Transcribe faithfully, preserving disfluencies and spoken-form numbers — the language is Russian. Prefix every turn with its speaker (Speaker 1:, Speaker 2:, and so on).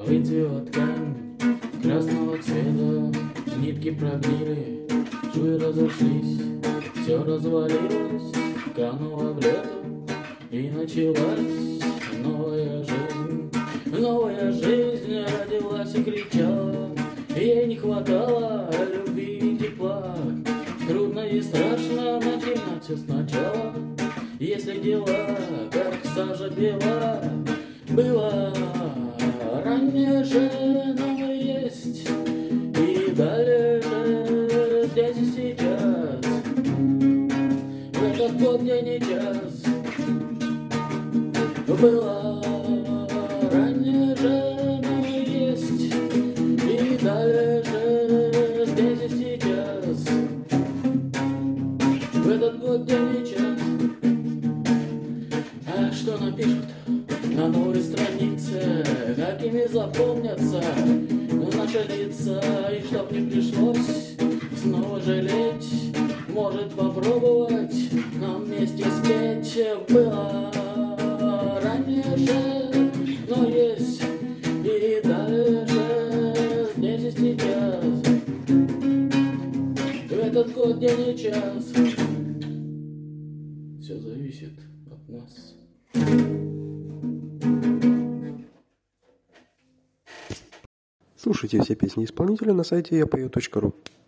Speaker 1: выцвела ткань красного цвета, нитки прогнили, швы разошлись, все развалилось, кануло в лето, и началась новая жизнь. Новая жизнь родилась и кричала, ей не хватало любви и тепла. Трудно и страшно начинать все сначала, если дела, как сажа бела. Было ранее же, но есть, и далее же, здесь и сейчас, в этот год, день и час. Было ранее же, но есть, и далее же, здесь и сейчас, в этот год, день и час. А что напишут на новой странице, какими запомнятся наши лица, и чтоб не пришлось снова жалеть, может попробовать нам вместе спеть. Было ранее же, но есть, и дальше, здесь и сейчас, в этот год, день и час. Все зависит от нас.
Speaker 2: Слушайте все песни исполнителя на сайте я пою точка ру.